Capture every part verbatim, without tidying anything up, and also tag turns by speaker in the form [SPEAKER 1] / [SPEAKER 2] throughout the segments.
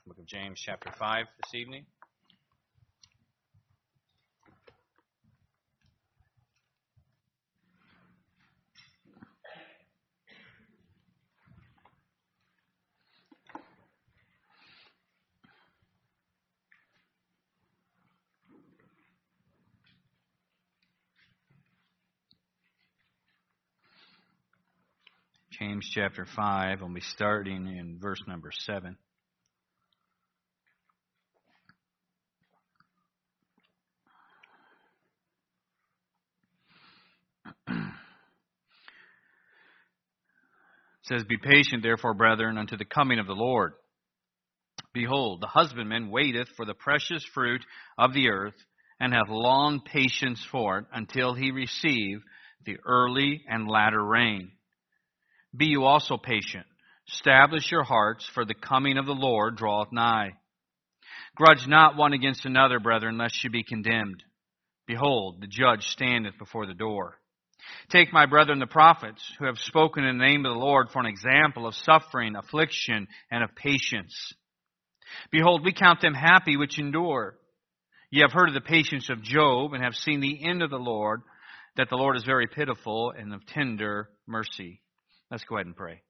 [SPEAKER 1] Book of James, chapter five, this evening. James chapter five, we'll be starting in verse number seven. It says, "Be patient, therefore, brethren, unto the coming of the Lord. Behold, the husbandman waiteth for the precious fruit of the earth, and hath long patience for it, until he receive the early and latter rain. Be you also patient. Establish your hearts, for the coming of the Lord draweth nigh. Grudge not one against another, brethren, lest you be condemned. Behold, the judge standeth before the door. Take my brethren the prophets, who have spoken in the name of the Lord, for an example of suffering, affliction, and of patience. Behold, we count them happy which endure. Ye have heard of the patience of Job, and have seen the end of the Lord, that the Lord is very pitiful and of tender mercy." Let's go ahead and pray.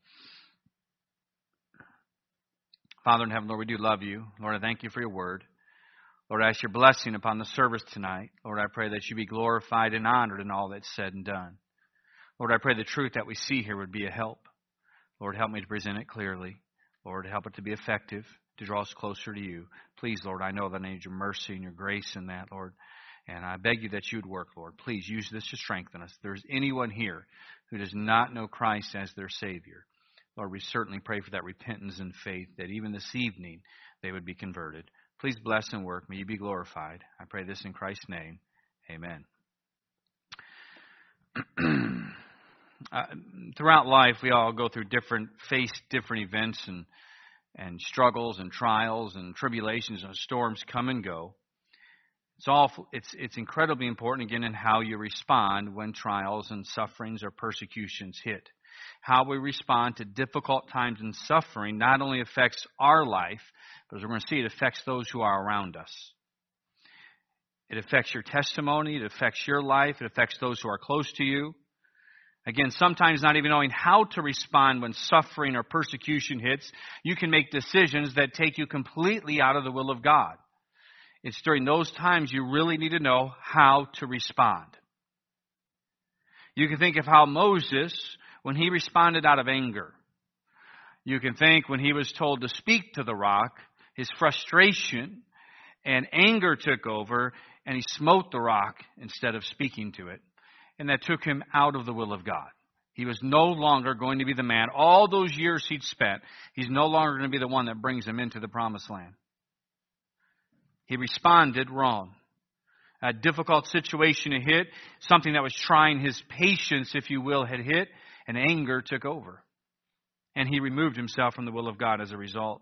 [SPEAKER 1] Father in heaven, Lord, we do love you. Lord, I thank you for your word. Lord, I ask your blessing upon the service tonight. Lord, I pray that you be glorified and honored in all that's said and done. Lord, I pray the truth that we see here would be a help. Lord, help me to present it clearly. Lord, help it to be effective, to draw us closer to you. Please, Lord, I know that I need your mercy and your grace in that, Lord. And I beg you that you would work, Lord. Please use this to strengthen us. If there's anyone here who does not know Christ as their Savior, Lord, we certainly pray for that repentance and faith, that even this evening they would be converted. Please bless and work. May you be glorified. I pray this in Christ's name. Amen. uh, throughout life, we all go through different, face different events and, and struggles and trials and tribulations and storms come and go. It's all, it's, it's incredibly important, again, in how you respond when trials and sufferings or persecutions hit. How we respond to difficult times and suffering not only affects our life, but as we're going to see, it affects those who are around us. It affects your testimony. It affects your life. It affects those who are close to you. Again, sometimes not even knowing how to respond when suffering or persecution hits, you can make decisions that take you completely out of the will of God. It's during those times you really need to know how to respond. You can think of how Moses, when he responded out of anger. You can think when he was told to speak to the rock, his frustration and anger took over, and he smote the rock instead of speaking to it. And that took him out of the will of God. He was no longer going to be the man. All those years he'd spent, he's no longer going to be the one that brings him into the promised land. He responded wrong. A difficult situation had hit, something that was trying his patience, if you will, had hit, and anger took over. And he removed himself from the will of God as a result.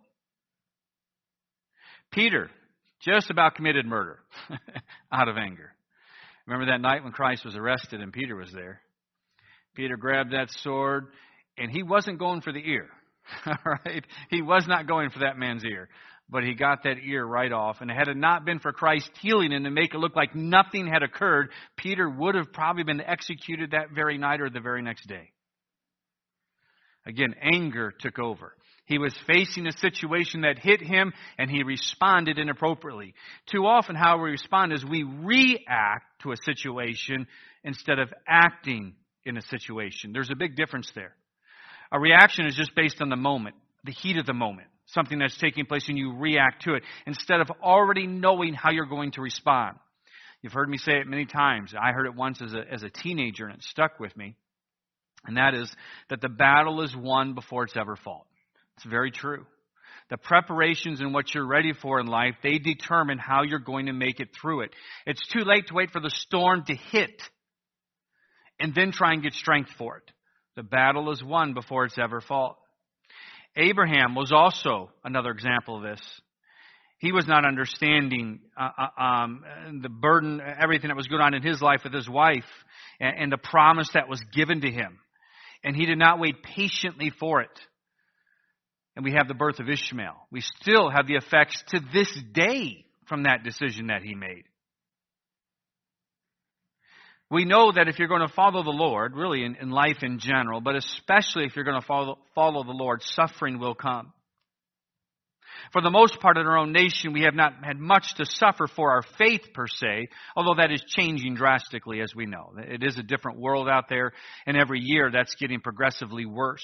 [SPEAKER 1] Peter just about committed murder out of anger. Remember that night when Christ was arrested and Peter was there? Peter grabbed that sword, and he wasn't going for the ear. All right? He was not going for that man's ear. But he got that ear right off. And had it not been for Christ healing him to make it look like nothing had occurred, Peter would have probably been executed that very night or the very next day. Again, anger took over. He was facing a situation that hit him, and he responded inappropriately. Too often how we respond is we react to a situation instead of acting in a situation. There's a big difference there. A reaction is just based on the moment, the heat of the moment. Something that's taking place and you react to it instead of already knowing how you're going to respond. You've heard me say it many times. I heard it once as a, as a teenager and it stuck with me. And that is that the battle is won before it's ever fought. It's very true. The preparations and what you're ready for in life, they determine how you're going to make it through it. It's too late to wait for the storm to hit and then try and get strength for it. The battle is won before it's ever fought. Abraham was also another example of this. He was not understanding uh, um, the burden, everything that was going on in his life with his wife, and, and the promise that was given to him. And he did not wait patiently for it. And we have the birth of Ishmael. We still have the effects to this day from that decision that he made. We know that if you're going to follow the Lord, really in, in life in general, but especially if you're going to follow, follow the Lord, suffering will come. For the most part in our own nation, we have not had much to suffer for our faith per se, although that is changing drastically, as we know. It is a different world out there, and every year that's getting progressively worse.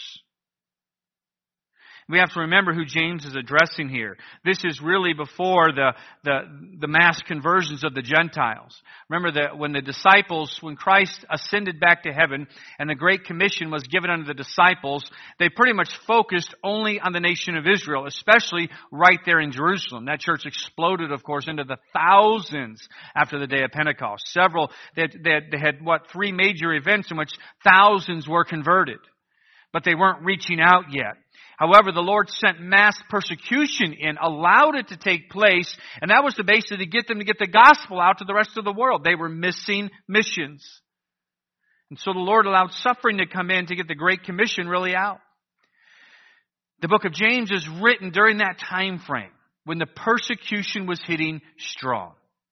[SPEAKER 1] We have to remember who James is addressing here. This is really before the, the, the mass conversions of the Gentiles. Remember that when the disciples, when Christ ascended back to heaven and the Great Commission was given unto the disciples, they pretty much focused only on the nation of Israel, especially right there in Jerusalem. That church exploded, of course, into the thousands after the day of Pentecost. Several, they had, they had, they had what, three major events in which thousands were converted. But they weren't reaching out yet. However, the Lord sent mass persecution in, allowed it to take place, and that was to basically get them to get the gospel out to the rest of the world. They were missing missions. And so the Lord allowed suffering to come in to get the Great Commission really out. The book of James is written during that time frame when the persecution was hitting strong.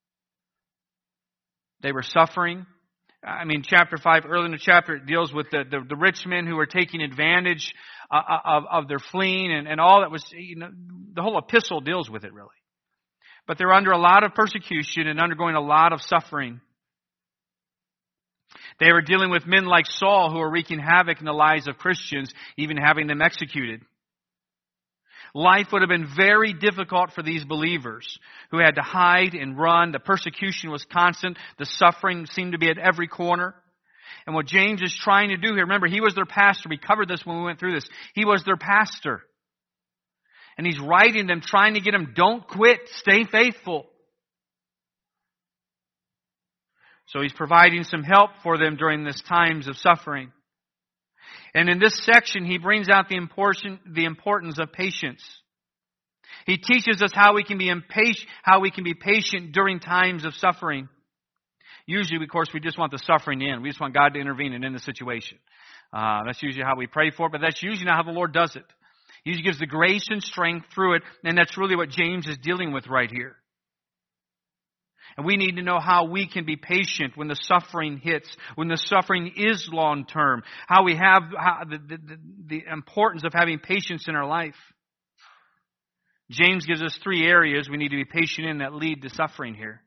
[SPEAKER 1] They were suffering. I mean, chapter five, early in the chapter, it deals with the, the, the rich men who were taking advantage uh, of, of their fleeing and, and all that was, you know, the whole epistle deals with it really. But they're under a lot of persecution and undergoing a lot of suffering. They were dealing with men like Saul who were wreaking havoc in the lives of Christians, even having them executed. Life would have been very difficult for these believers who had to hide and run. The persecution was constant. The suffering seemed to be at every corner. And what James is trying to do here, remember, he was their pastor. We covered this when we went through this. He was their pastor. And he's writing them, trying to get them, don't quit, stay faithful. So he's providing some help for them during these times of suffering. And in this section, he brings out the important, the importance of patience. He teaches us how we can be impatient, how we can be patient during times of suffering. Usually, of course, we just want the suffering to end. We just want God to intervene and end the situation. Uh, that's usually how we pray for it, but that's usually not how the Lord does it. He usually gives the grace and strength through it, and that's really what James is dealing with right here. And we need to know how we can be patient when the suffering hits, when the suffering is long term, how we have how, the, the, the importance of having patience in our life. James gives us three areas we need to be patient in that lead to suffering here.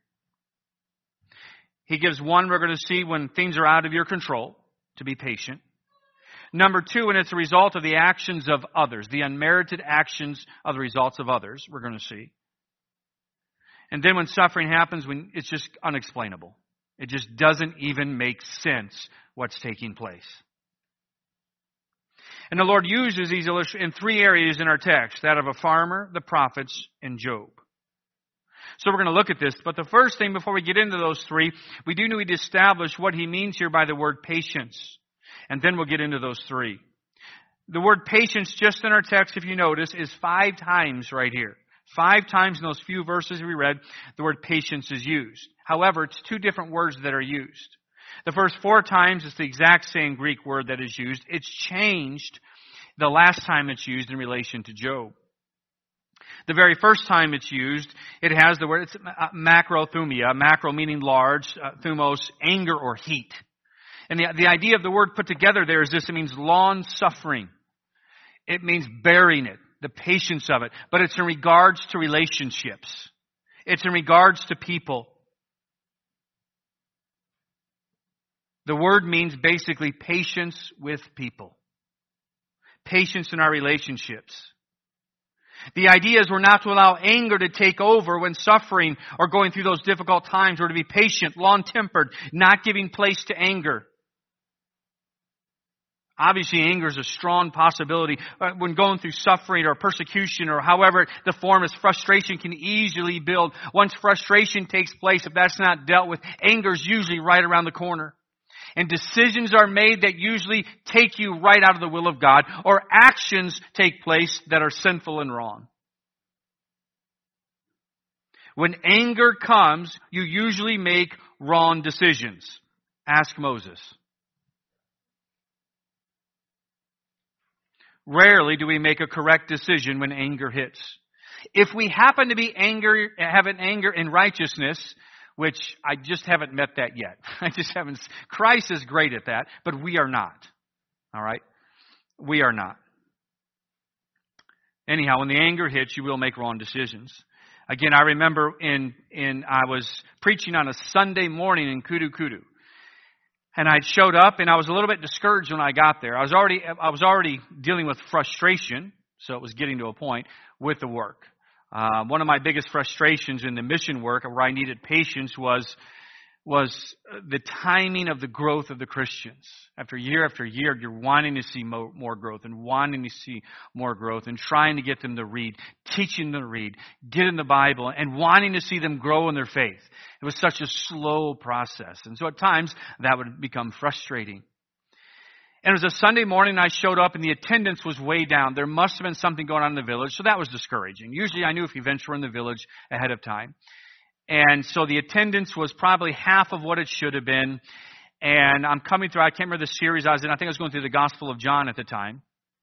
[SPEAKER 1] He gives one we're going to see when things are out of your control, to be patient. Number two, when it's a result of the actions of others, the unmerited actions of the results of others, we're going to see. And then when suffering happens, when it's just unexplainable. It just doesn't even make sense what's taking place. And the Lord uses these illustrations in three areas in our text, that of a farmer, the prophets, and Job. So we're going to look at this. But the first thing, before we get into those three, we do need to establish what he means here by the word patience. And then we'll get into those three. The word patience, just in our text, if you notice, is five times right here. Five times in those few verses we read, the word patience is used. However, it's two different words that are used. The first four times, it's the exact same Greek word that is used. It's changed the last time it's used in relation to Job. The very first time it's used, it has the word, it's macrothumia, macro meaning large, uh, thumos, anger or heat. And the, the idea of the word put together there is this, it means long suffering. It means bearing it. The patience of it. But it's in regards to relationships. It's in regards to people. The word means basically patience with people. Patience in our relationships. The idea is we're not to allow anger to take over when suffering or going through those difficult times. We're to be patient, long-tempered, not giving place to anger. Obviously, anger is a strong possibility. When going through suffering or persecution or however the form is, frustration can easily build. Once frustration takes place, if that's not dealt with, anger is usually right around the corner. And decisions are made that usually take you right out of the will of God, or actions take place that are sinful and wrong. When anger comes, you usually make wrong decisions. Ask Moses. Rarely do we make a correct decision when anger hits. If we happen to be anger, have an anger in righteousness, which I just haven't met that yet. I just haven't. Christ is great at that, but we are not. All right? We are not. Anyhow, when the anger hits, you will make wrong decisions. Again, I remember in, in I was preaching on a Sunday morning in Kudu Kudu. And I showed up, and I was a little bit discouraged when I got there. I was already I was already dealing with frustration, so it was getting to a point with the work. Uh, one of my biggest frustrations in the mission work, where I needed patience, was was the timing of the growth of the Christians. After year after year, you're wanting to see more, more growth and wanting to see more growth and trying to get them to read, teaching them to read, get in the Bible, and wanting to see them grow in their faith. It was such a slow process. And so at times, that would become frustrating. And it was a Sunday morning, I showed up, and the attendance was way down. There must have been something going on in the village, so that was discouraging. Usually I knew if events were in the village ahead of time. And so the attendance was probably half of what it should have been. And I'm coming through, I can't remember the series I was in. I think I was going through the Gospel of John at the time.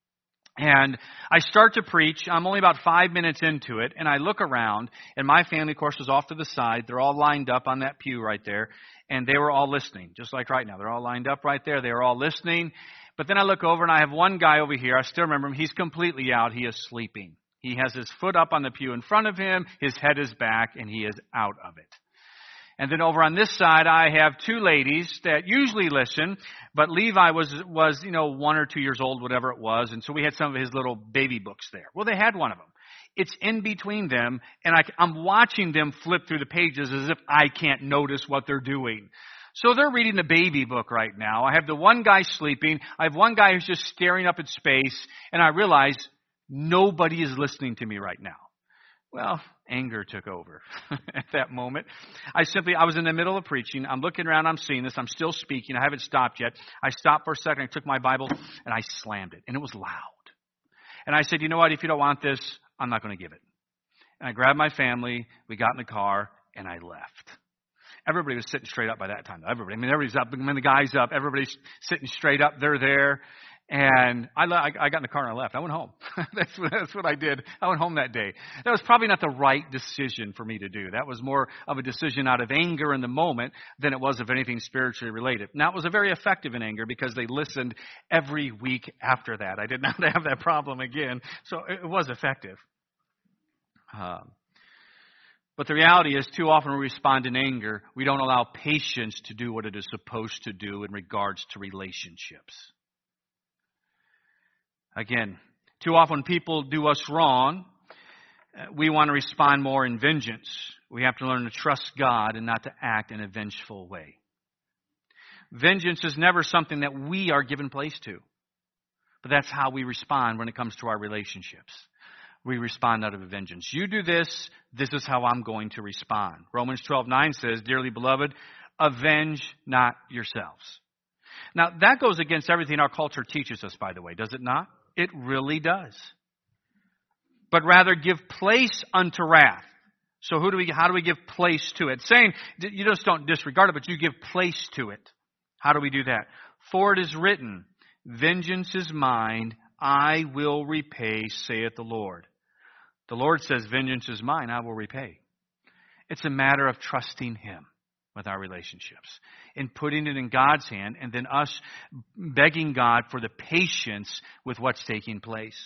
[SPEAKER 1] And I start to preach. I'm only about five minutes into it. And I look around. And my family, of course, was off to the side. They're all lined up on that pew right there. And they were all listening, just like right now. They're all lined up right there. They were all listening. But then I look over and I have one guy over here. I still remember him. He's completely out. He is sleeping. He has his foot up on the pew in front of him, his head is back, and he is out of it. And then over on this side, I have two ladies that usually listen, but Levi was, was you know, one or two years old, whatever it was, and so we had some of his little baby books there. Well, they had one of them. It's in between them, and I, I'm watching them flip through the pages as if I can't notice what they're doing. So they're reading the baby book right now. I have the one guy sleeping. I have one guy who's just staring up at space, and I realize nobody is listening to me right now. Well, anger took over at that moment. I simply, I was in the middle of preaching. I'm looking around. I'm seeing this. I'm still speaking. I haven't stopped yet. I stopped for a second. I took my Bible and I slammed it. And it was loud. And I said, you know what? If you don't want this, I'm not going to give it. And I grabbed my family. We got in the car and I left. Everybody was sitting straight up by that time. Everybody, I mean, everybody's up. I mean, the guy's up. Everybody's sitting straight up. They're there. And I, I got in the car and I left. I went home. that's, what, that's what I did. I went home that day. That was probably not the right decision for me to do. That was more of a decision out of anger in the moment than it was of anything spiritually related. Now, it was a very effective in anger because they listened every week after that. I did not have that problem again. So it was effective. Um, but the reality is, too often we respond in anger. We don't allow patience to do what it is supposed to do in regards to relationships. Again, too often people do us wrong. We want to respond more in vengeance. We have to learn to trust God and not to act in a vengeful way. Vengeance is never something that we are given place to. But that's how we respond when it comes to our relationships. We respond out of a vengeance. You do this, this is how I'm going to respond. Romans twelve nine says, dearly beloved, avenge not yourselves. Now, that goes against everything our culture teaches us, by the way, does it not? It really does. But rather give place unto wrath. So who do we? How do we give place to it? Saying, you just don't disregard it, but you give place to it. How do we do that? For it is written, vengeance is mine, I will repay, saith the Lord. The Lord says, vengeance is mine, I will repay. It's a matter of trusting Him with our relationships, and putting it in God's hand, and then us begging God for the patience with what's taking place.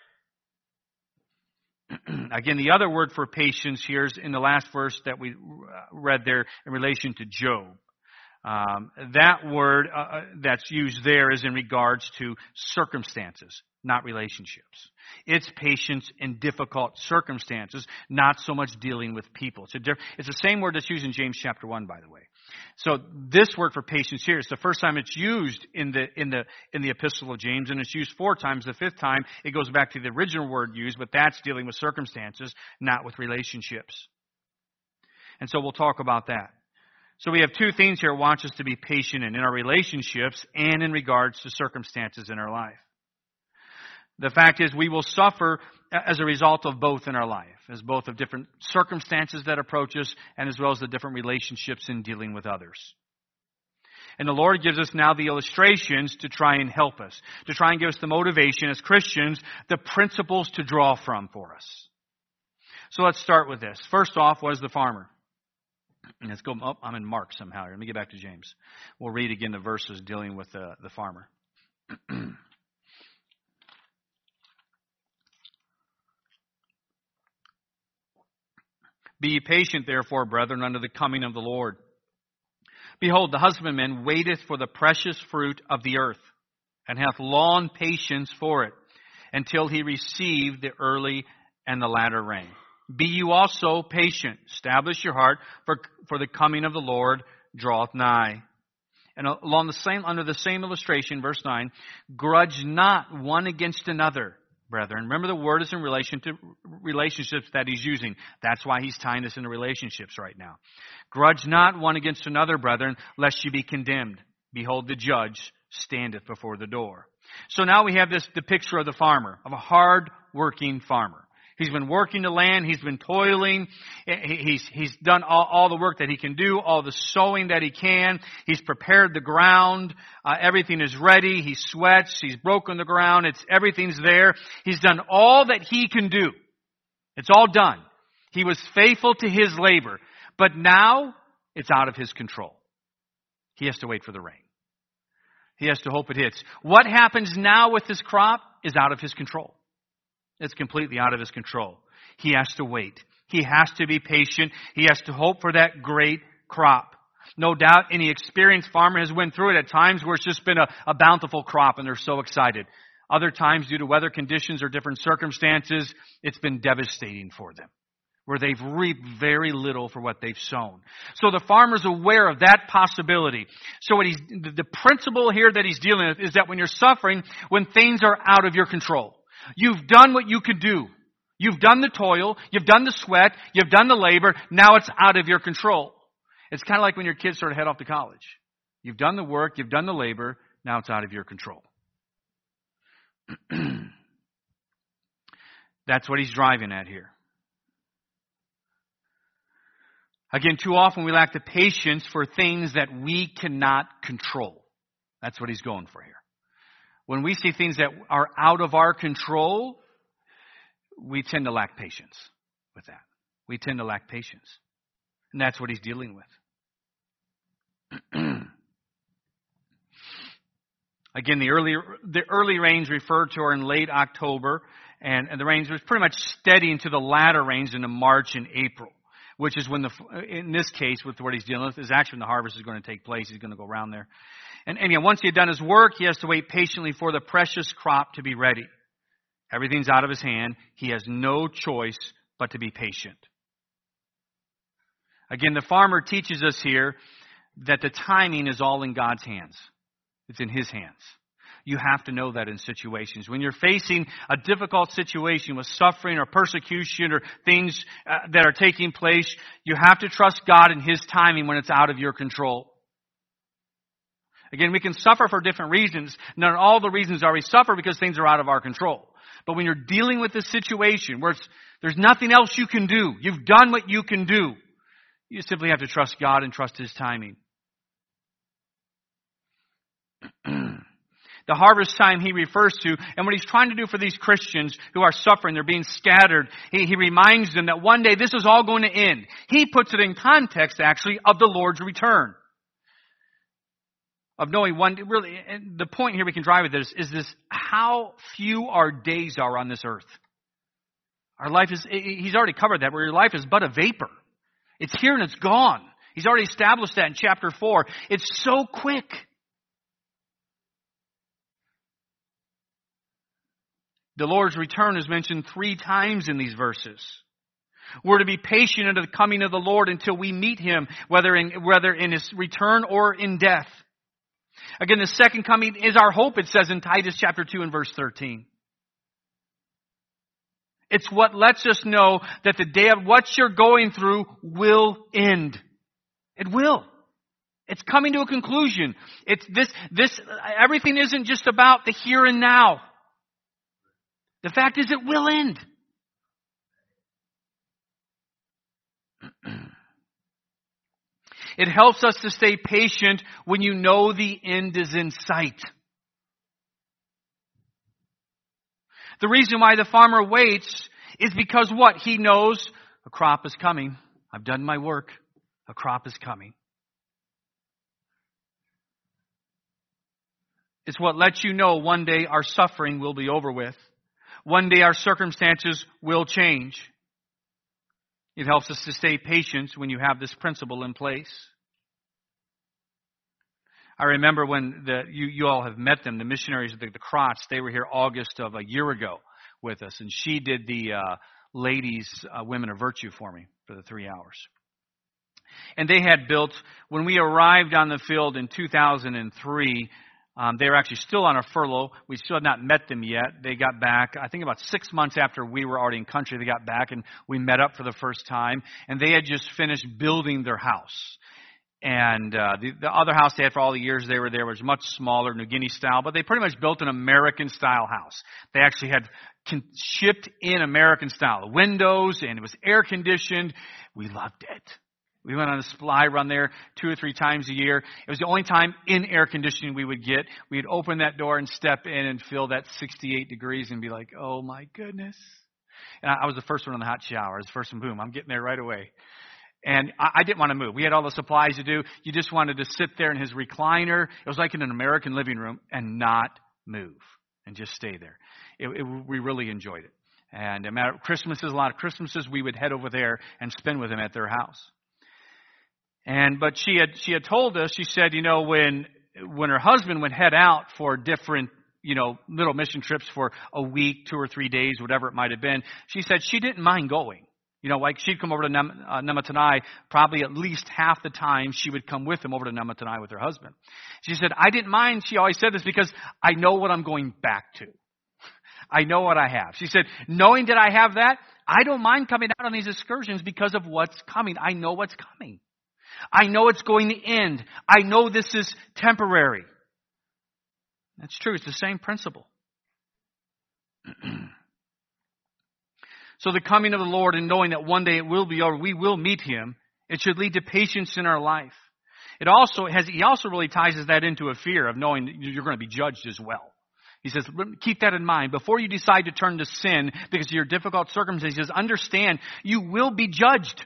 [SPEAKER 1] Again, the other word for patience here is in the last verse that we read there in relation to Job. Um, that word uh, that's used there is in regards to circumstances, not relationships. It's patience in difficult circumstances, not so much dealing with people. It's, a diff- it's the same word that's used in James chapter one, by the way. So this word for patience here is the first time it's used in the in the in the epistle of James, and it's used four times. The fifth time it goes back to the original word used, but that's dealing with circumstances, not with relationships. And so we'll talk about that. So we have two things here. It wants us to be patient in, in our relationships and in regards to circumstances in our life. The fact is we will suffer as a result of both in our life, as both of different circumstances that approach us and as well as the different relationships in dealing with others. And the Lord gives us now the illustrations to try and help us, to try and give us the motivation as Christians, the principles to draw from for us. So let's start with this. First off was the farmer. And let's go, oh, I'm in Mark somehow here. Let me get back to James. We'll read again the verses dealing with the, the farmer. Be ye patient, therefore, brethren, unto the coming of the Lord. Behold, the husbandman waiteth for the precious fruit of the earth, and hath long patience for it, until he receive the early and the latter rain. Be you also patient. Establish your heart, for, for the coming of the Lord draweth nigh. And along the same, under the same illustration, verse nine, grudge not one against another, brethren. Remember, the word is in relation to relationships that he's using. That's why he's tying this into relationships right now. Grudge not one against another, brethren, lest you be condemned. Behold, the judge standeth before the door. So now we have this, the picture of the farmer, of a hard-working farmer. He's been working the land. He's been toiling. He's, he's done all, all the work that he can do, all the sowing that he can. He's prepared the ground. Uh, everything is ready. He sweats. He's broken the ground. It's, everything's there. He's done all that he can do. It's all done. He was faithful to his labor. But now it's out of his control. He has to wait for the rain. He has to hope it hits. What happens now with his crop is out of his control. It's completely out of his control. He has to wait. He has to be patient. He has to hope for that great crop. No doubt any experienced farmer has went through it at times where it's just been a, a bountiful crop and they're so excited. Other times, due to weather conditions or different circumstances, it's been devastating for them, where they've reaped very little for what they've sown. So the farmer's aware of that possibility. So what he's, the principle here that he's dealing with is that when you're suffering, when things are out of your control, you've done what you could do. You've done the toil. You've done the sweat. You've done the labor. Now it's out of your control. It's kind of like when your kids sort of head off to college. You've done the work. You've done the labor. Now it's out of your control. That's what he's driving at here. Again, too often we lack the patience for things that we cannot control. That's what he's going for here. When we see things that are out of our control, we tend to lack patience with that. We tend to lack patience. And that's what he's dealing with. Again, the early, the early rains referred to are in late October, and, and the rains was pretty much steady into the latter rains into March and April, which is when the, in this case, with what he's dealing with, is actually when the harvest is going to take place. He's going to go around there. And, and again, once he had done his work, he has to wait patiently for the precious crop to be ready. Everything's out of his hand. He has no choice but to be patient. Again, the farmer teaches us here that the timing is all in God's hands. It's in his hands. You have to know that in situations. When you're facing a difficult situation with suffering or persecution or things uh, that are taking place, you have to trust God in his timing when it's out of your control. Again, we can suffer for different reasons. Not all the reasons are we suffer because things are out of our control. But when you're dealing with a situation where it's, there's nothing else you can do, you've done what you can do, you simply have to trust God and trust his timing. The harvest time he refers to, and what he's trying to do for these Christians who are suffering, they're being scattered, he, he reminds them that one day this is all going to end. He puts it in context, actually, of the Lord's return. Of knowing one, really, the point here we can drive with this is this, how few our days are on this earth. Our life is, he's already covered that, where your life is but a vapor. It's here and it's gone. He's already established that in chapter four. It's so quick. The Lord's return is mentioned three times in these verses. We're to be patient unto the coming of the Lord until we meet him, whether in, whether in his return or in death. Again, the second coming is our hope, it says in Titus chapter two and verse thirteen. It's what lets us know that the day of what you're going through will end. It will. It's coming to a conclusion. It's this, this, everything isn't just about the here and now. The fact is it will end. It helps us to stay patient when you know the end is in sight. The reason why the farmer waits is because what? He knows a crop is coming. I've done my work. A crop is coming. It's what lets you know one day our suffering will be over with. One day our circumstances will change. It helps us to stay patient when you have this principle in place. I remember when the, you, you all have met them, the missionaries, the, the Crotts, they were here August of a year ago with us. And she did the uh, ladies, uh, Women of Virtue for me for the three hours. And they had built, when we arrived on the field in two thousand three, um, they were actually still on a furlough. We still had not met them yet. They got back, I think about six months after we were already in country, they got back and we met up for the first time. And they had just finished building their house. And uh, the, the other house they had for all the years they were there was much smaller, New Guinea style, but they pretty much built an American-style house. They actually had con- shipped in American-style windows, and it was air-conditioned. We loved it. We went on a supply run there two or three times a year. It was the only time in air conditioning we would get. We'd open that door and step in and feel that sixty-eight degrees and be like, oh my goodness. And I was the first one in the hot shower. I was the first one, boom, I'm getting there right away. And I, I didn't want to move. We had all the supplies to do. You just wanted to sit there in his recliner. It was like in an American living room and not move and just stay there. It, it, we really enjoyed it. And a matter of Christmases, a lot of Christmases, we would head over there and spend with him at their house. And but she had she had told us, she said, you know, when when her husband would head out for different, you know, little mission trips for a week, two or three days, whatever it might have been, she said she didn't mind going. You know, like she'd come over to Nem- uh, Namatanai, probably at least half the time she would come with him over to Namatanai with her husband. She said, I didn't mind, she always said this, because I know what I'm going back to. I know what I have. She said, knowing that I have that, I don't mind coming out on these excursions because of what's coming. I know what's coming. I know it's going to end. I know this is temporary. That's true. It's the same principle. So the coming of the Lord and knowing that one day it will be over, we will meet Him, it should lead to patience in our life. It also has, He also really ties that into a fear of knowing that you're going to be judged as well. He says, keep that in mind. Before you decide to turn to sin because of your difficult circumstances, understand you will be judged.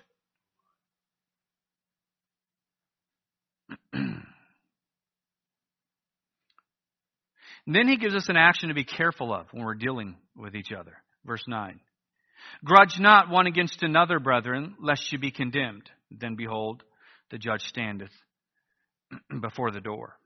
[SPEAKER 1] And then he gives us an action to be careful of when we're dealing with each other. Verse nine. Grudge not one against another, brethren, lest you be condemned. Then behold, the judge standeth before the door.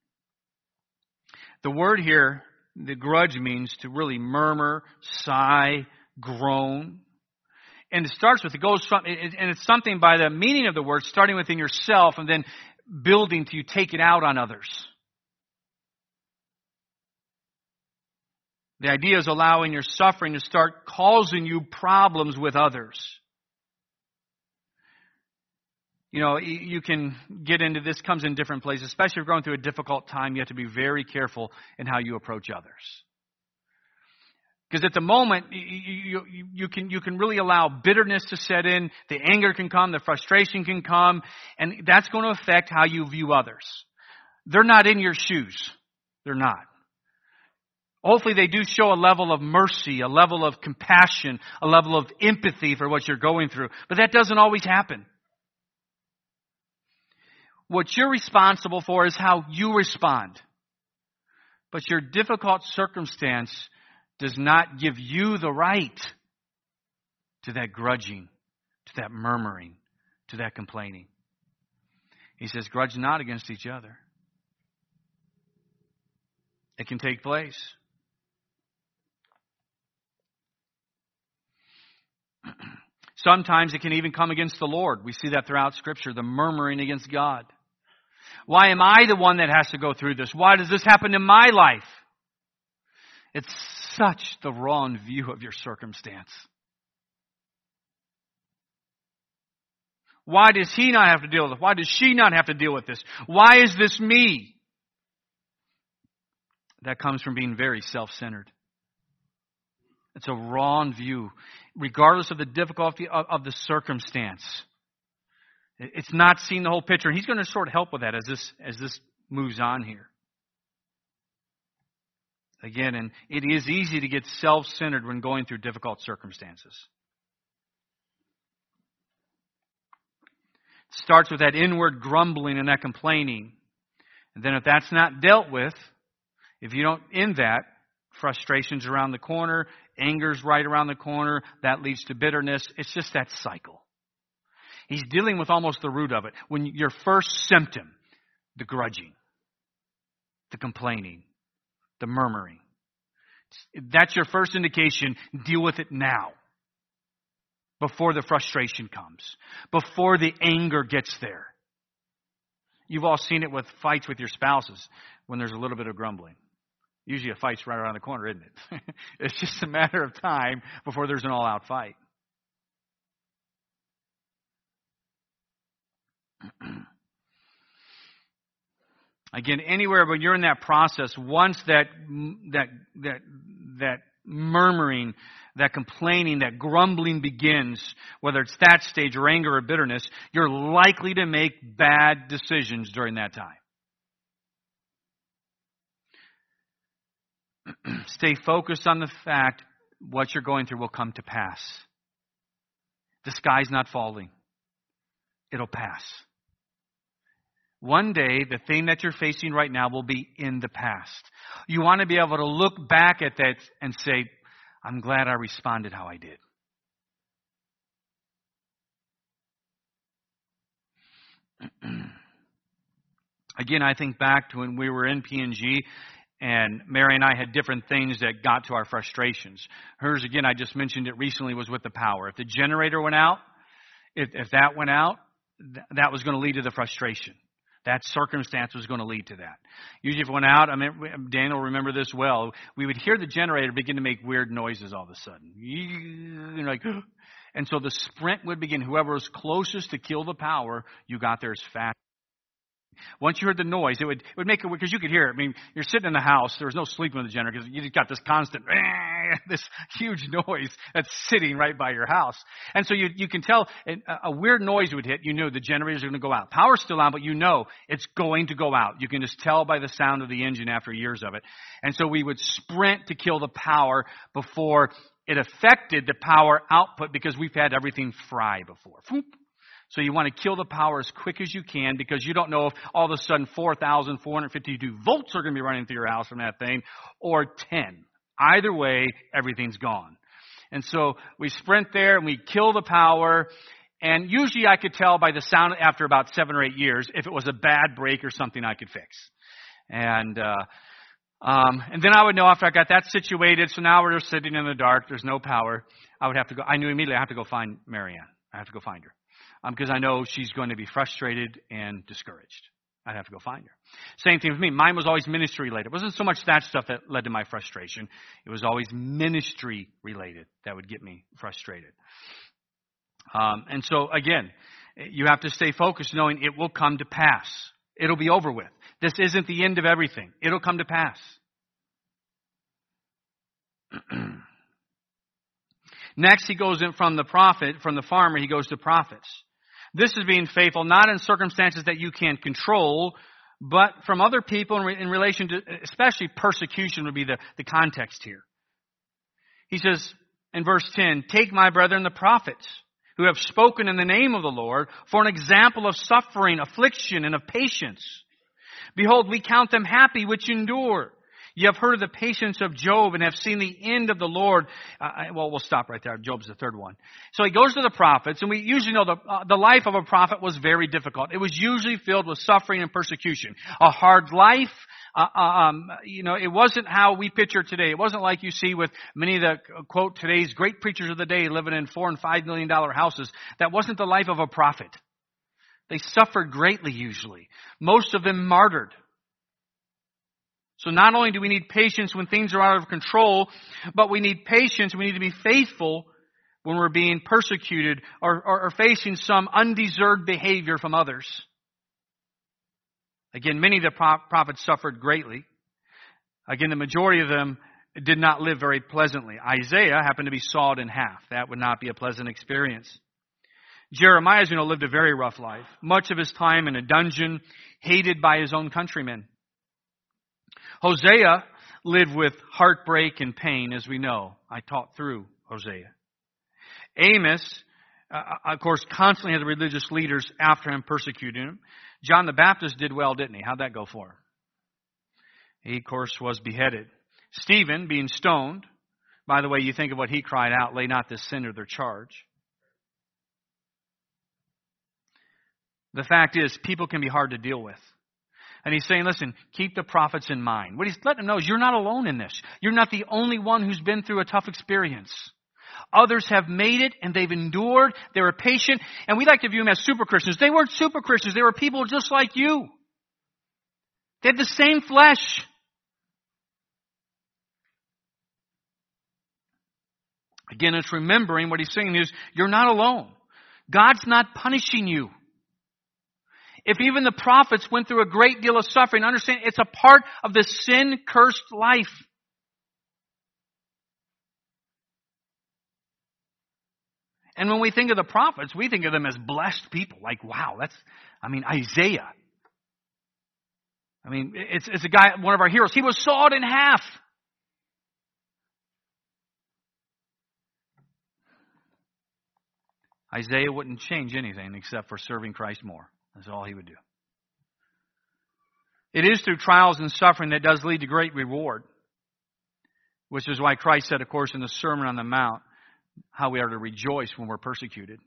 [SPEAKER 1] The word here, the grudge, means to really murmur, sigh, groan. And it starts with, it goes from, and it's something by the meaning of the word, starting within yourself and then building till you take it out on others. The idea is allowing your suffering to start causing you problems with others. You know, you can get into this, comes in different places, especially if you're going through a difficult time. You have to be very careful in how you approach others. Because at the moment, you, you, you, can, you can really allow bitterness to set in. The anger can come, the frustration can come, and that's going to affect how you view others. They're not in your shoes. They're not. Hopefully they do show a level of mercy, a level of compassion, a level of empathy for what you're going through. But that doesn't always happen. What you're responsible for is how you respond. But your difficult circumstance does not give you the right to that grudging, to that murmuring, to that complaining. He says, grudge not against each other. It can take place. Sometimes it can even come against the Lord. We see that throughout Scripture, the murmuring against God. Why am I the one that has to go through this? Why does this happen in my life? It's such the wrong view of your circumstance. Why does he not have to deal with it? Why does she not have to deal with this? Why is this me? That comes from being very self-centered. It's a wrong view, regardless of the difficulty of, of the circumstance. It's not seeing the whole picture. And he's going to sort of help with that as this as this moves on here. Again, and it is easy to get self-centered when going through difficult circumstances. It starts with that inward grumbling and that complaining. And then if that's not dealt with, if you don't end that, frustration's around the corner, anger's right around the corner, that leads to bitterness. It's just that cycle. He's dealing with almost the root of it. When your first symptom, the grudging, the complaining, the murmuring. That's your first indication. Deal with it now. Before the frustration comes. Before the anger gets there. You've all seen it with fights with your spouses when there's a little bit of grumbling. Usually a fight's right around the corner, isn't it? It's just a matter of time before there's an all-out fight. Again, anywhere when you're in that process, once that that that that murmuring, that complaining, that grumbling begins, whether it's that stage or anger or bitterness, you're likely to make bad decisions during that time. Stay focused on the fact what you're going through will come to pass. The sky's not falling. It'll pass. One day, the thing that you're facing right now will be in the past. You want to be able to look back at that and say, I'm glad I responded how I did. Again, I think back to when we were in P and G, and Mary and I had different things that got to our frustrations. Hers, again, I just mentioned it recently, was with the power. If the generator went out, if, if that went out, th- that was going to lead to the frustration. That circumstance was going to lead to that. Usually if it went out, I mean, Daniel will remember this well, we would hear the generator begin to make weird noises all of a sudden. You're like, and so the sprint would begin. Whoever was closest to kill the power, you got there as fast. Once you heard the noise, it would it would make it, because you could hear it. I mean, you're sitting in the house. There was no sleeping with the generator because you just got this constant, this huge noise that's sitting right by your house. And so you you can tell a weird noise would hit. You knew the generator's going to go out. Power's still on, but you know it's going to go out. You can just tell by the sound of the engine after years of it. And so we would sprint to kill the power before it affected the power output, because we've had everything fry before. So you want to kill the power as quick as you can, because you don't know if all of a sudden four thousand four hundred fifty-two volts are going to be running through your house from that thing, or ten. Either way, everything's gone. And so we sprint there and we kill the power. And usually I could tell by the sound after about seven or eight years if it was a bad break or something I could fix. And uh, um, and then I would know after I got that situated. So now we're just sitting in the dark. There's no power. I would have to go. I knew immediately I have to go find Marianne. I have to go find her. Because um, I know she's going to be frustrated and discouraged. I'd have to go find her. Same thing with me. Mine was always ministry related. It wasn't so much that stuff that led to my frustration. It was always ministry related that would get me frustrated. Um, and so, again, you have to stay focused knowing it will come to pass. It'll be over with. This isn't the end of everything. It'll come to pass. Next, he goes in from the prophet, from the farmer, he goes to prophets. This is being faithful, not in circumstances that you can't control, but from other people in, re, in relation to, especially persecution would be the, the context here. He says in verse ten, take my brethren the prophets, who have spoken in the name of the Lord, for an example of suffering, affliction, and of patience. Behold, we count them happy which endure. You have heard of the patience of Job and have seen the end of the Lord. Uh, well, we'll stop right there. Job's the third one. So he goes to the prophets, and we usually know the, uh, the life of a prophet was very difficult. It was usually filled with suffering and persecution. A hard life. Uh, um, you know, it wasn't how we picture today. It wasn't like you see with many of the, quote, today's great preachers of the day living in four and five million dollar houses. That wasn't the life of a prophet. They suffered greatly usually. Most of them martyred. So not only do we need patience when things are out of control, but we need patience. We need to be faithful when we're being persecuted or, or, or facing some undeserved behavior from others. Again, many of the prophets suffered greatly. Again, the majority of them did not live very pleasantly. Isaiah happened to be sawed in half. That would not be a pleasant experience. Jeremiah, as you know, lived a very rough life. Much of his time in a dungeon, hated by his own countrymen. Hosea lived with heartbreak and pain, as we know. I taught through Hosea. Amos, uh, of course, constantly had the religious leaders after him, persecuting him. John the Baptist did well, didn't he? How'd that go for him? He, of course, was beheaded. Stephen, being stoned. By the way, you think of what he cried out, lay not this sin to their charge. The fact is, people can be hard to deal with. And he's saying, listen, keep the prophets in mind. What he's letting them know is you're not alone in this. You're not the only one who's been through a tough experience. Others have made it and they've endured. They were patient. And we like to view them as super Christians. They weren't super Christians. They were people just like you. They had the same flesh. Again, it's remembering what he's saying is you're not alone. God's not punishing you. If even the prophets went through a great deal of suffering, understand it's a part of the sin-cursed life. And when we think of the prophets, we think of them as blessed people. Like, wow, that's, I mean, Isaiah. I mean, it's, it's a guy, one of our heroes. He was sawed in half. Isaiah wouldn't change anything except for serving Christ more. That's all he would do. It is through trials and suffering that does lead to great reward. Which is why Christ said, of course, in the Sermon on the Mount, how we are to rejoice when we're persecuted.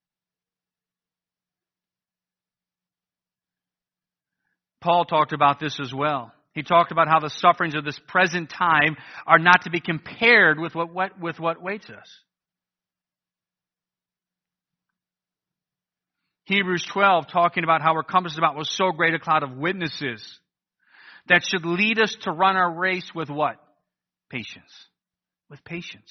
[SPEAKER 1] Paul talked about this as well. He talked about how the sufferings of this present time are not to be compared with what, what, with what waits us. Hebrews twelve, talking about how we're compassed about with so great a cloud of witnesses that should lead us to run our race with what? Patience. With patience.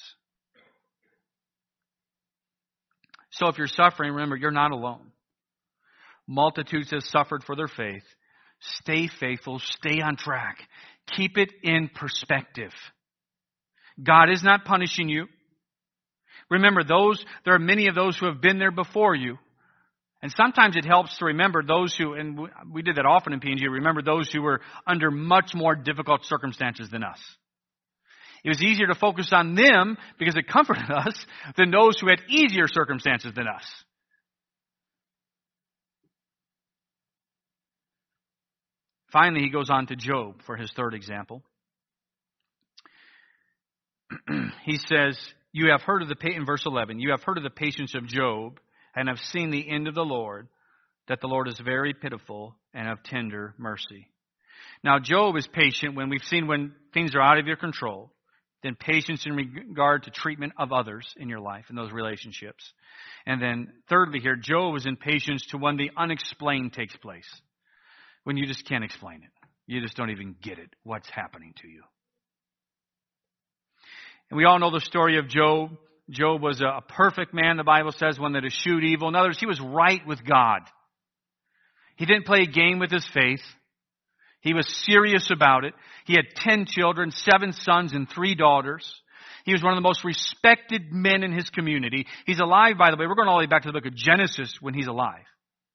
[SPEAKER 1] So if you're suffering, remember, you're not alone. Multitudes have suffered for their faith. Stay faithful. Stay on track. Keep it in perspective. God is not punishing you. Remember, those there are many of those who have been there before you. And sometimes it helps to remember those who, and we did that often in P and G, remember those who were under much more difficult circumstances than us. It was easier to focus on them because it comforted us than those who had easier circumstances than us. Finally, he goes on to Job for his third example. He says, you have heard of the, in verse eleven, you have heard of the patience of Job and have seen the end of the Lord, that the Lord is very pitiful and of tender mercy. Now, Job is patient when we've seen when things are out of your control. Then patience in regard to treatment of others in your life, in those relationships. And then thirdly here, Job is in patience to when the unexplained takes place. When you just can't explain it. You just don't even get it, what's happening to you. And we all know the story of Job. Job was a perfect man, the Bible says, one that eschewed evil. In other words, he was right with God. He didn't play a game with his faith. He was serious about it. He had ten children, seven sons, and three daughters. He was one of the most respected men in his community. He's alive, by the way. We're going all the way back to the book of Genesis when he's alive.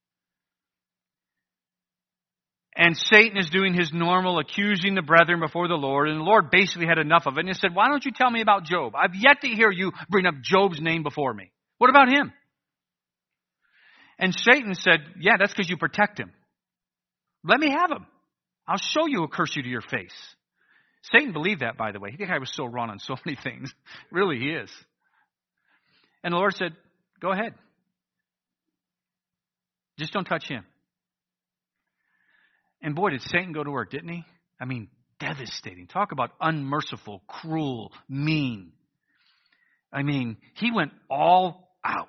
[SPEAKER 1] And Satan is doing his normal accusing the brethren before the Lord. And the Lord basically had enough of it. And he said, why don't you tell me about Job? I've yet to hear you bring up Job's name before me. What about him? And Satan said, yeah, that's because you protect him. Let me have him. I'll show you, I'll curse you to your face. Satan believed that, by the way. He think I was so wrong on so many things. Really, he is. And the Lord said, go ahead. Just don't touch him. And boy, did Satan go to work, didn't he? I mean, devastating. Talk about unmerciful, cruel, mean. I mean, he went all out.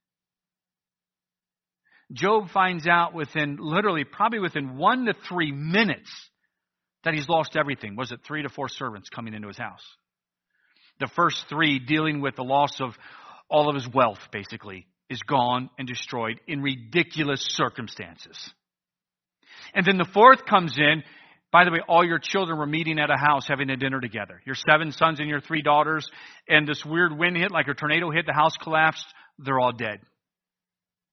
[SPEAKER 1] Job finds out within, literally, probably within one to three minutes that he's lost everything. Was it three to four servants coming into his house? The first three dealing with the loss of all of his wealth, basically, is gone and destroyed in ridiculous circumstances. And then the fourth comes in. By the way, all your children were meeting at a house having a dinner together. Your seven sons and your three daughters. And this weird wind hit, like a tornado hit, the house collapsed. They're all dead.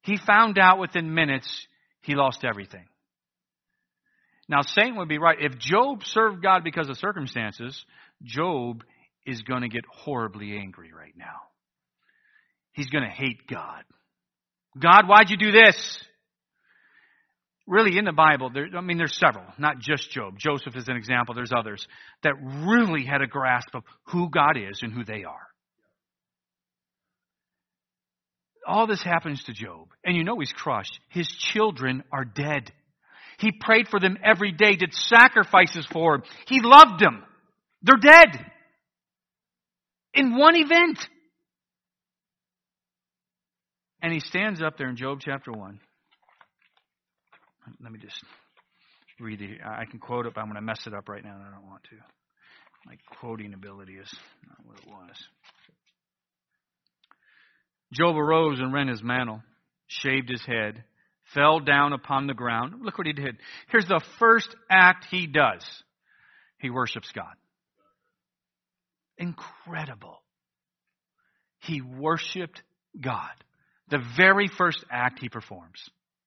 [SPEAKER 1] He found out within minutes he lost everything. Now, Satan would be right. If Job served God because of circumstances, Job is going to get horribly angry right now. He's going to hate God. God, why'd you do this? Really, in the Bible, there, I mean, there's several, not just Job. Joseph is an example. There's others that really had a grasp of who God is and who they are. All this happens to Job, and you know he's crushed. His children are dead. He prayed for them every day, did sacrifices for them. He loved them. They're dead. In one event. And he stands up there in Job chapter one. Let me just read it. I can quote it, but I'm going to mess it up right now, and I don't want to. My quoting ability is not what it was. Job arose and rent his mantle, shaved his head, fell down upon the ground. Look what he did. Here's the first act he does. He worships God. Incredible. He worshiped God. The very first act he performs.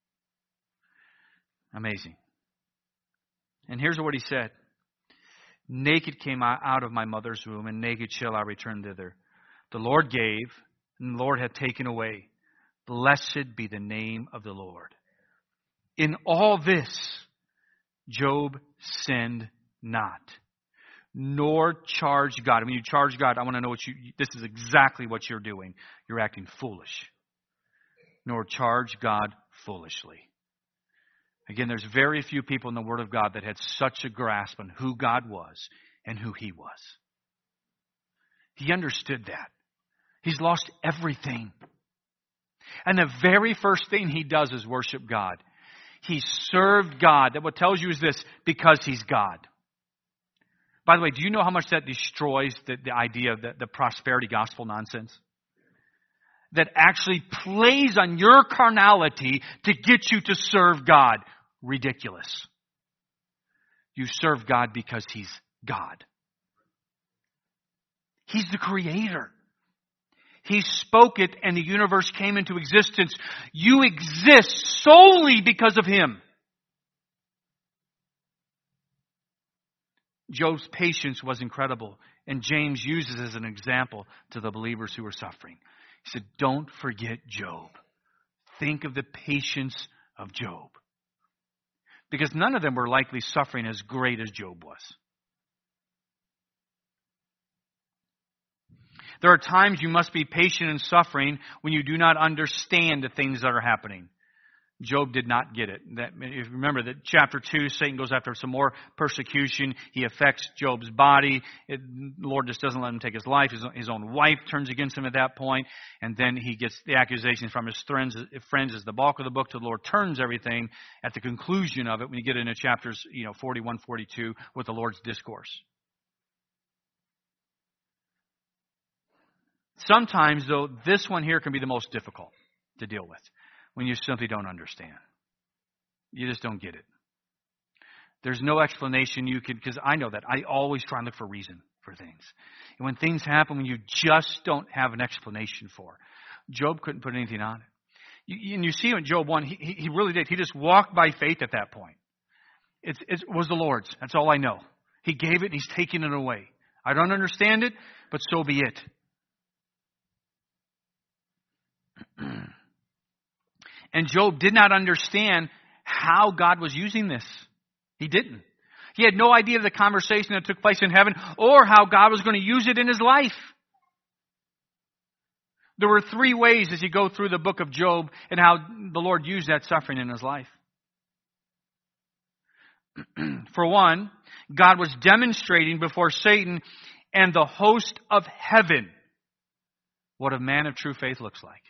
[SPEAKER 1] Amazing. And here's what he said. Naked came I out of my mother's womb, and naked shall I return thither. The Lord gave, and the Lord hath taken away. Blessed be the name of the Lord. In all this, Job sinned not, nor charged God. When you charge God, I want to know what you, this is exactly what you're doing. You're acting foolish. Nor charge God foolishly. Again, there's very few people in the Word of God that had such a grasp on who God was and who He was. He understood that. He's lost everything. And the very first thing he does is worship God. He served God. That what tells you is this, because He's God. By the way, do you know how much that destroys the, the idea of the, the prosperity gospel nonsense? That actually plays on your carnality to get you to serve God. Ridiculous. You serve God because He's God. He's the Creator. He spoke it and the universe came into existence. You exist solely because of Him. Job's patience was incredible, and James uses as an example to the believers who were suffering. He said, don't forget Job. Think of the patience of Job. Because none of them were likely suffering as great as Job was. There are times you must be patient in suffering when you do not understand the things that are happening. Job did not get it. That, if you remember that chapter two, Satan goes after some more persecution. He affects Job's body. It, the Lord just doesn't let him take his life. His, his own wife turns against him at that point. And then he gets the accusations from his friends, friends as the bulk of the book. The Lord turns everything at the conclusion of it when you get into chapters you know, forty-one, forty-two with the Lord's discourse. Sometimes, though, this one here can be the most difficult to deal with. When you simply don't understand. You just don't get it. There's no explanation you can, because I know that. I always try and look for reason for things. And when things happen when you just don't have an explanation for. Job couldn't put anything on it. You, and you see in Job one, he, he really did. He just walked by faith at that point. It's, it was the Lord's. That's all I know. He gave it and He's taken it away. I don't understand it, but so be it. And Job did not understand how God was using this. He didn't. He had no idea of the conversation that took place in heaven or how God was going to use it in his life. There were three ways as you go through the book of Job and how the Lord used that suffering in his life. For one, God was demonstrating before Satan and the host of heaven what a man of true faith looks like.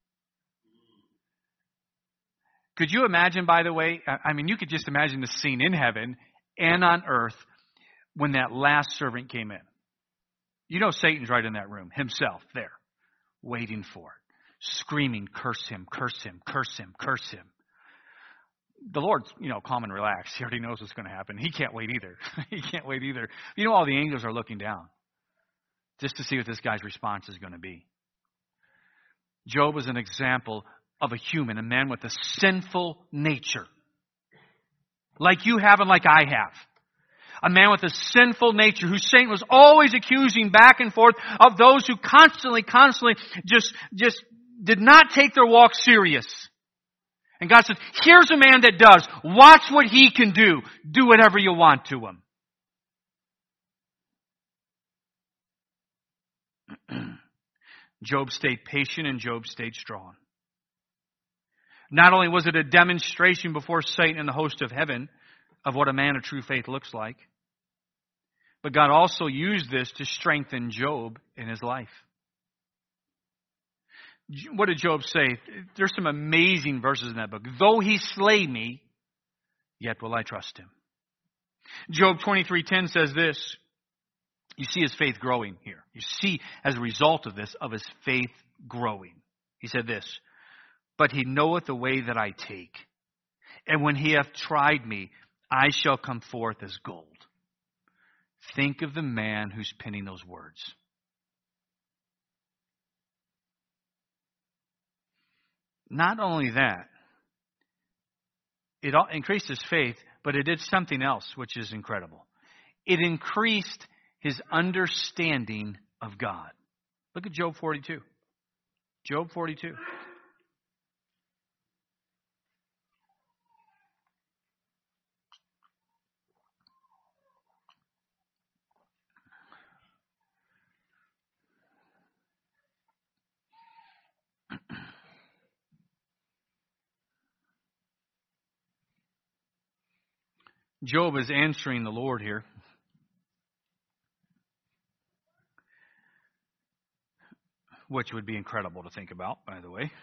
[SPEAKER 1] Could you imagine, by the way, I mean, you could just imagine the scene in heaven and on earth when that last servant came in. You know Satan's right in that room, himself there, waiting for it, screaming, curse him, curse him, curse him, curse him. The Lord's, you know, calm and relaxed. He already knows what's going to happen. He can't wait either. He can't wait either. You know, all the angels are looking down just to see what this guy's response is going to be. Job was an example of a human, a man with a sinful nature. Like you have and like I have. A man with a sinful nature who Satan was always accusing back and forth of those who constantly, constantly just, just did not take their walk serious. And God says, here's a man that does. Watch what he can do. Do whatever you want to him. Job stayed patient and Job stayed strong. Not only was it a demonstration before Satan and the host of heaven of what a man of true faith looks like, but God also used this to strengthen Job in his life. What did Job say? There's some amazing verses in that book. Though he slay me, yet will I trust him. Job twenty-three ten says this. You see his faith growing here. You see, as a result of this, of his faith growing. He said this, but he knoweth the way that I take. And when he hath tried me, I shall come forth as gold. Think of the man who's penning those words. Not only that, it increased his faith, but it did something else, which is incredible. It increased his understanding of God. Look at Job forty-two. Job forty-two. Job is answering the Lord here. Which would be incredible to think about, by the way.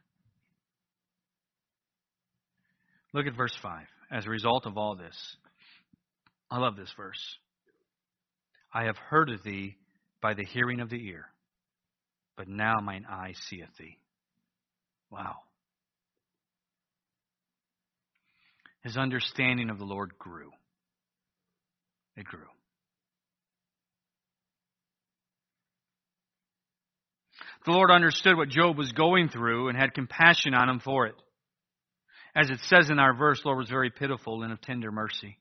[SPEAKER 1] Look at verse five. As a result of all this, I love this verse. I have heard of thee by the hearing of the ear, but now mine eye seeth thee. Wow. His understanding of the Lord grew. It grew. The Lord understood what Job was going through and had compassion on him for it. As it says in our verse, the Lord was very pitiful and of tender mercy.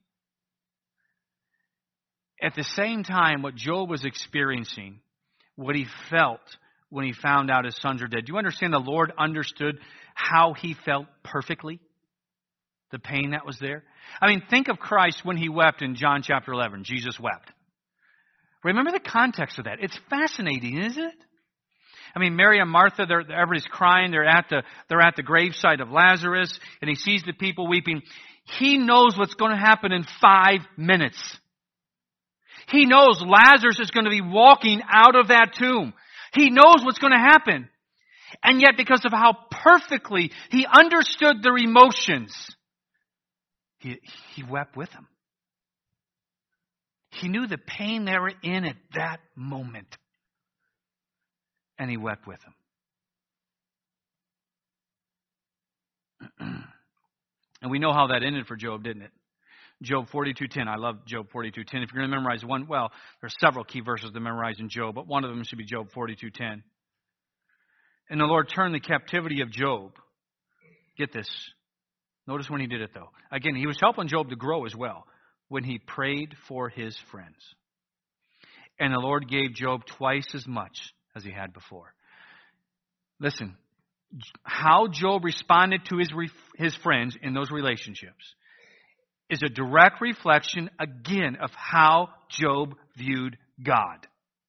[SPEAKER 1] At the same time, what Job was experiencing, what he felt when he found out his sons are dead. Do you understand the Lord understood how he felt perfectly? The pain that was there. I mean, think of Christ when he wept in John chapter eleven. Jesus wept. Remember the context of that. It's fascinating, isn't it? I mean, Mary and Martha, they're, everybody's crying. They're at the they're at the gravesite of Lazarus, and he sees the people weeping. He knows what's going to happen in five minutes. He knows Lazarus is going to be walking out of that tomb. He knows what's going to happen. And yet, because of how perfectly he understood their emotions, he, he wept with them. He knew the pain they were in at that moment. And he wept with them. And we know how that ended for Job, didn't it? Job forty-two ten. I love Job forty-two ten. If you're going to memorize one, well, there's several key verses to memorize in Job, but one of them should be Job forty-two ten. And the Lord turned the captivity of Job. Get this. Notice when he did it, though. Again, he was helping Job to grow as well. When he prayed for his friends. And the Lord gave Job twice as much as he had before. Listen, how Job responded to his his friends in those relationships is a direct reflection, again, of how Job viewed God.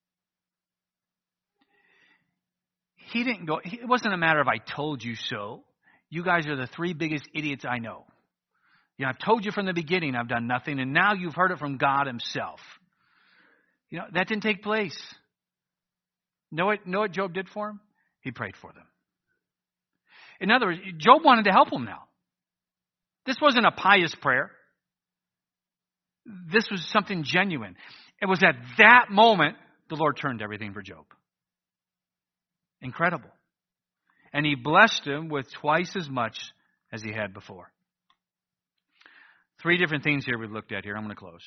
[SPEAKER 1] He didn't go, it wasn't a matter of I told you so. You guys are the three biggest idiots I know. You know, I've told you from the beginning I've done nothing, and now you've heard it from God himself. You know, that didn't take place. Know what, know what Job did for him? He prayed for them. In other words, Job wanted to help him now. This wasn't a pious prayer. This was something genuine. It was at that moment the Lord turned everything for Job. Incredible. And he blessed him with twice as much as he had before. Three different things here we've looked at here. I'm going to close.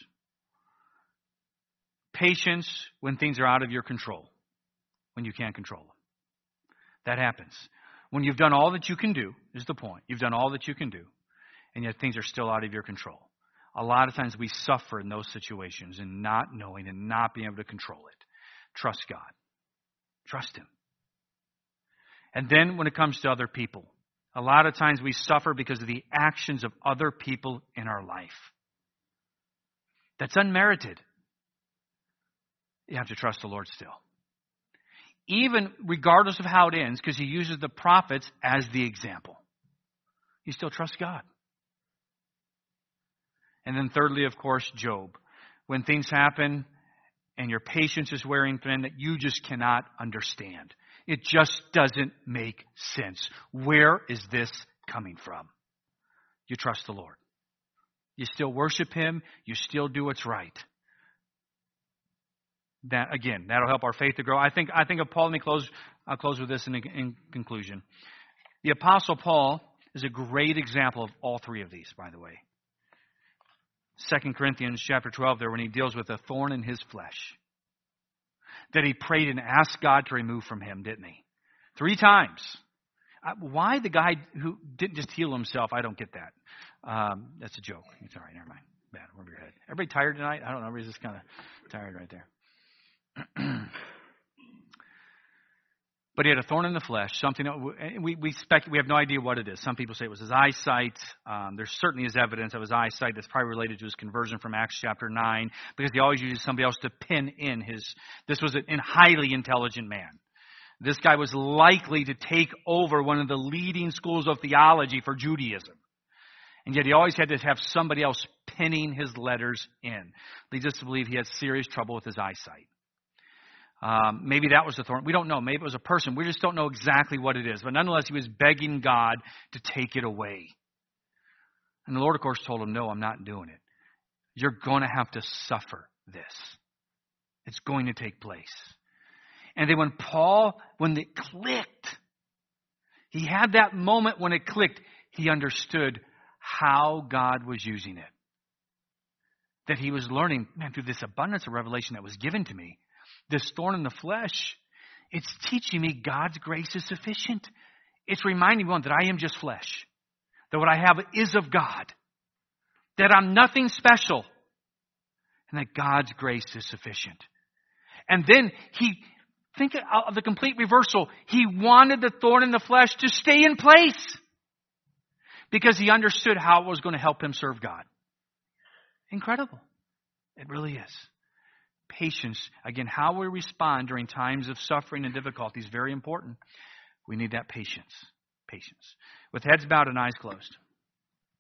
[SPEAKER 1] Patience when things are out of your control. When you can't control them. That happens. When you've done all that you can do, is the point. You've done all that you can do, and yet things are still out of your control. A lot of times we suffer in those situations and not knowing and not being able to control it. Trust God. Trust Him. And then when it comes to other people, a lot of times we suffer because of the actions of other people in our life. That's unmerited. You have to trust the Lord still. Even regardless of how it ends, because He uses the prophets as the example. You still trust God. And then thirdly, of course, Job. When things happen and your patience is wearing thin that you just cannot understand. It just doesn't make sense. Where is this coming from? You trust the Lord. You still worship Him. You still do what's right. That again, that'll help our faith to grow. I think. I think of Paul. Let me close. I'll close with this in, in conclusion. The Apostle Paul is a great example of all three of these. By the way, Second Corinthians chapter twelve, there when he deals with a thorn in his flesh, that he prayed and asked God to remove from him, didn't he? Three times. Why the guy who didn't just heal himself? I don't get that. Um, that's a joke. It's all right. Never mind. Bad over your head. Everybody tired tonight? I don't know. Everybody's just kind of tired right there. But he had a thorn in the flesh. Something we we spec, we have no idea what it is. Some people say it was his eyesight. Um, there certainly is evidence of his eyesight that's probably related to his conversion from Acts chapter nine, because he always uses somebody else to pin in his. This was a highly intelligent man. This guy was likely to take over one of the leading schools of theology for Judaism. And yet he always had to have somebody else pinning his letters in. Leads us to believe he had serious trouble with his eyesight. Um, maybe that was the thorn. We don't know. Maybe it was a person. We just don't know exactly what it is. But nonetheless, he was begging God to take it away. And the Lord, of course, told him, no, I'm not doing it. You're going to have to suffer this. It's going to take place. And then when Paul, when it clicked, he had that moment when it clicked, he understood how God was using it. That he was learning, man, through this abundance of revelation that was given to me, this thorn in the flesh, it's teaching me God's grace is sufficient. It's reminding me, one, that I am just flesh. That what I have is of God. That I'm nothing special. And that God's grace is sufficient. And then he, think of the complete reversal. He wanted the thorn in the flesh to stay in place. Because he understood how it was going to help him serve God. Incredible. It really is. Patience. Again, how we respond during times of suffering and difficulty is very important. We need that patience. Patience. With heads bowed and eyes closed.